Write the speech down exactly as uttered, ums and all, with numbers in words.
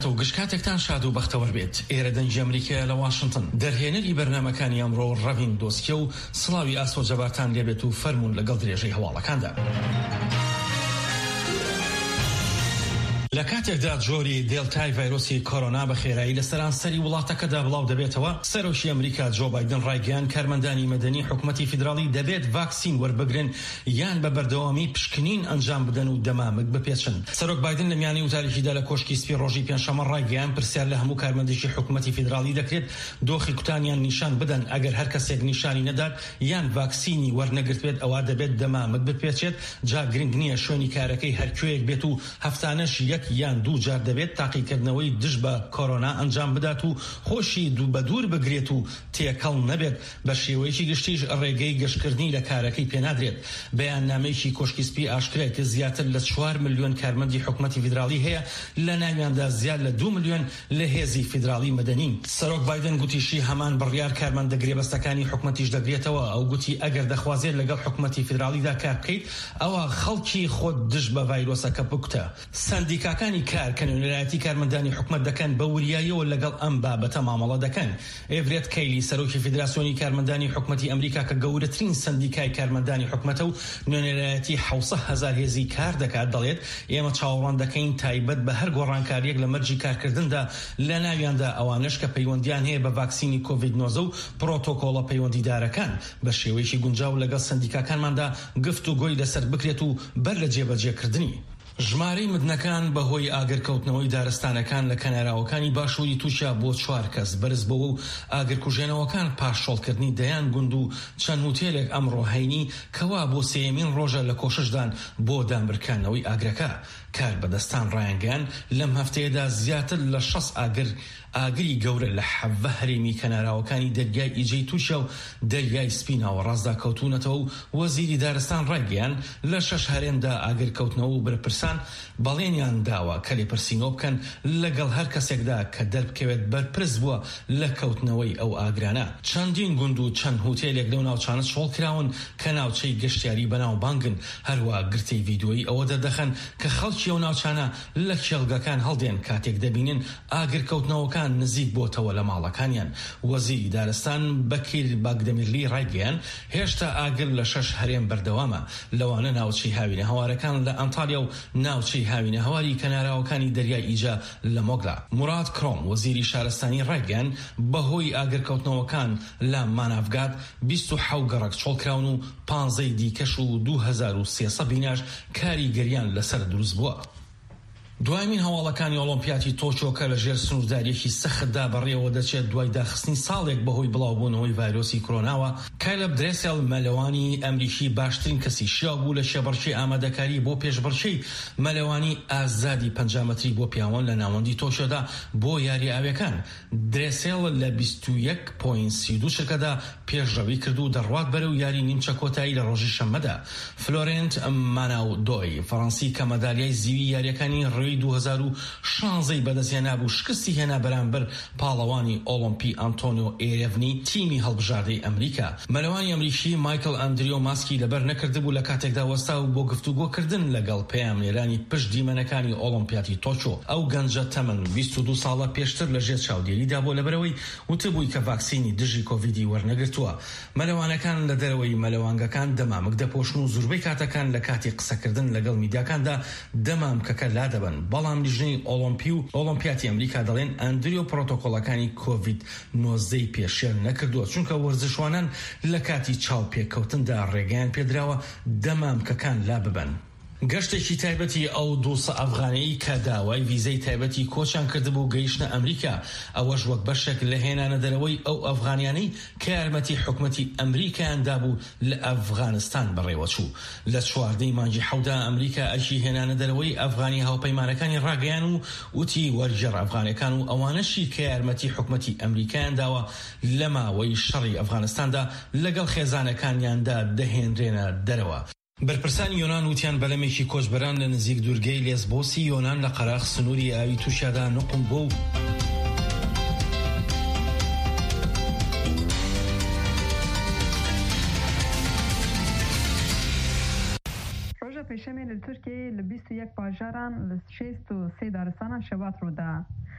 تو گشکاتێکتان شاد و بەختەوەر بێت. ئێرە دەنگی ئەمریکا لە واشنگتن. دەرهێنەری بەرنامەکانی ئەمڕۆ ڕەڤین دۆسکیە و سڵاوی ئاسۆجەبارتان لێبێت و فەرموون لەگەڵ درێژەی هەواڵەکاندا. لە کاتێکدا جۆری دێڵتای ڤایرۆسی کۆرۆنا بە خێرایی لە سەرانسەری وڵاتەکەدا بڵاو دەبێتەوە، سەرۆکی ئەمریکا جۆ بایدن ڕایگەیاند کارمەندانی مەدەنی حکومەتی فیدراڵی دەبێت ڤاکسین وەربگرن یان بە بەردەوامی پشکنین ئەنجام بدەن و دەمامک بپێچن. سەرۆک بایدن لە میانەی وتاریکیدا لە کۆشکی سپی ڕۆژی پێنجشەممە ڕایگەیاند پرسیار لە هەموو کارمەندێکی حکومەتی فیدراڵی دەکرێت دۆخی کوتانیان نیشان بدەن. ئەگەر هەر کەسێک نیشانی نەدات یان ڤاکسینی وەرنەگرت بێت ئەوە دەبێت دەمامک بپێچێت. جا گرنگ نییە شوێنی کارەکەی هەرکوێیەک بێت و هەفتانەش یەک یان دوو جار دەبێت تاقیکردنەوەی دژ بە کۆرۆنا ئەنجام بدات و خۆشی دوو بە دوور بگرێت و تێکەڵ نەبێت. بە شێوەیەکی گشتیش ڕێگەی گەشتکردنی لە کارەکەی پێنادرێت. بەیاننامەیەکی کۆشکی سپی ئاشکرای کە زیاتر لە چوار ملیۆن کارمەندی حکومەتی فیدراڵی هەیە، لە ناویاندا زیاد لە دوو ملیۆن لە هێزی فیدراڵی مەدەنین. سەرۆک بایدن گوتیشی هەمان بڕیار کارمەندە گرێبەستەکانی حکومەتیش دەگرێتەوە. ئەو گوتی ئەگەر دەخوازێت لەگەڵ حکومەتی فیدراڵیدا کار بکەیت ئەوە خەڵکی خۆت دژ بە ڤایرۆسەکە بکوتە. سەندیکاکانی کار کە نوێنەرایەتی کارمەندانی حکومەت دەکەن بە وریاییەوە لەگەڵ ئەم بابەتە مامەڵە دەکەن. ئێڤرێت کەیلی سەرۆکی فیدراسیۆنی کارمەندانی حکومەتی ئەمریکا کە گەورەترین سەندیکای کارمەندانی حکومەتە و نوێنەرایەتی حوسە هەزار هێزی کار دەکات دەڵێت ئێمە چاوەڕوان دەکەین تایبەت بە هەر گۆڕانکاریەک لە مەرجی کارکردندا، لە ناویاندا ئەوانش کە پەیوەندیان هەیە بە ڤاکسینی کۆڤید نۆزدە و پڕۆتۆکۆڵە پەیوەندیدارەکان. بە شێوەیەکی گونجاو لەگەڵ سەندیکاکانماندا گفتوگۆی لەسەر بکرێت و بەر لە جێبەجێکردنی ژمارەی مدنەکان بەهۆی ئاگرکەوتنەوەی دارستانەکان لە کەناراوەکانی باشووری تووشیا بۆ چوار کەس بەرز بەوە و ئاگرکوژێنەوەکان پاششۆڵکردنی دەیان گوند و چەند هوتێلێک ئەمڕۆ هەینی کەوا بۆ سێیەمین ڕۆژە لە کۆششدان بۆ دامبرکانەوەی ئاگرەکە. کار بەدەستان ڕایانگەیان لەم هەفتەیەدا زیاتر لە شەش ئاگر ئاگری گەورە لە حەڤە هەرێمی کەناراوەکانی دەریای ئیجەی تووشە و دەریای سپیناوە ڕازدا کەوتونەتەوە و وەزیری دارستان ڕایگەیان لە شەش هەرێمدا ئاگرکەوتنەوە و برپرسان بەڵێنیان داوە کە لێپرسینۆ بکەن لەگەڵ هەر کەسێکدا کە دەربکەوێت بەرپرس بووە لە کەوتنەوەی ئەو ئاگرانە. چەندین گوند و چەند هوتێلێک لەو ناوچانە شۆڵ کراون کە ناوچەی گەشتیاری بەناو بانگن. هەروە گرتەی ڤیدیۆیی ئەوە دەردەخەن کە خەڵکی ئەو ناوچانە لە کێڵگەکان هەڵدێن کاتێک دەبینن ئاگرکەوتنەوەکان نزیک بۆتەوە لە ماڵەکانیان. وەزیری دارستان بەکیر باگدەمیرلی ڕایگەیان هێشتا ئاگر لە شەش هەرێم بەردەوامە، لەوانە ناوچەی هاوینە هەوارەکان لە ئەنتالیا و ناوچەی هاوینە هەواری کەناراوەکانی دەریای ئیجا لە مۆگلا. مراد کرۆم وەزیری شارستانی ڕایگەیان بەهۆی ئاگرکەوتنەوەکان لە مانافگات بیست و حەوت گەڕەک چۆڵکراون و پانزەی دیکەش و دوو هەزار و سێسەد بیناش کاریگەریان لەسەر دروست بووە. دوایمین هەواڵەکانی ئۆلۆمپیاتی تۆکیۆ کە لە ژێر سنوورداریەکی سەختدا بەڕێوە دەچێت دوای داخستنی ساڵێک بەهۆی بڵاوبوونەوەی ڤایرۆسی کۆرۆناوە. کایلب درێسێل مەلەوانی ئەمریکی باشترین کەسی شیاو بوو لە شێبەرچەی ئامادەکاری بۆ پێشبڕکێی مەلەوانی ئازادی پەنجا مەتری بۆ پیاوان لە ناوەندی تۆکیۆدا بۆ یاری ئاویەکان. درێسێل لە بیست و یەک پۆینت سی و دوو شەکەدا پێشڕەوی کرد و دەڕوات بەرەو یاری نیمچە کۆتایی لە ڕۆژی شەممەدا. فلۆرێنت ماناودۆی فەڕەنسی کە مەدالیای زیوی یاریەکانی ڕێی دوو هەزار و شانزەی بەدەستهێنا بوو شکستی هێنا بەرامبەر پاڵەوانی ئۆلۆمپی ئەنتۆنیۆ ئێرێڤنی تیمی هەڵبژاردەی ئەمریکا. مەلەوانی ئەمریکی مایکل ئەندریۆ ماسکی لەبەر نەکردبوو لە کاتێکدا وەستا و بۆ گفتوگۆکردن لەگەڵ پەیامنێرانی پشت دیمەنەکانی ئۆلۆمپیاتی تۆکیۆ. ئەو گەنجە تەمەن بیست و دوو ساڵە پێشتر لە ژێر چاودێریدا بۆ لەبەرەوەی وتبووی کە ڤاکسینی دژی کۆڤیدی وەرنەگرتووە. مەلەوانەکان لە دەرەوەی مەلەوانگەکان دەمامک دەپۆشن و زۆربەی کاتەکان لە کاتی قسەکردن لەگەڵ میدیاکاندا دەمامکەکە لا دەبن. بەڵام لیژنەی ئۆلۆمپی و ئۆلۆمپیاتی ئەمریکا دەڵێن ئەندریۆ پڕۆتۆکۆڵەکانی کۆڤید نۆزدەی پێشێر نەکردووە چونکە وەرزشوانان لە کاتی چاوپێککەوتندا ڕێگەیان پێدراوە دەمامکەکان لا ببن. گەشتێکی تایبەتی ئەو دووسە ئەفغانەی کە داوای ڤیزەی تایبەتی کۆچیان کردبوو گەیشتە ئەمریکا، ئەوەش وەک بەشێک لە هێنانە دەرەوەی ئەو ئەفغانیانەی کە یارمەتی حکومەتی ئەمریکایان دابوو لە ئەفغانستان بەڕێوە چوو. لە چواردەی مانگی حەودا ئەمریکا ئەشی هێنانە دەرەوەی ئەفغانی هاوپەیمانەکانی ڕاگەیان و وتی وەرجێڕ ئەفغانەکان و ئەوانەشی کە یارمەتی حکومەتی ئەمریکایان داوە لە ماوەی شەڕی ئەفغانستاندا لەگەڵ خێزانەکانیاندا دەهێنرێنە دەرەوە. بەرپرسانی یۆنان وتیان بەلەمێکی کۆچبەران لە نزیک دوورگەی لێسبۆسی یۆنان لە قەراغ سنووری ئاوی تووشیادا نقم بوو. ڕۆژە پێشەمێ لە Li Tirkiyeyê li bîst û yek bajaran li şêst û sê daristanan şebat rû da.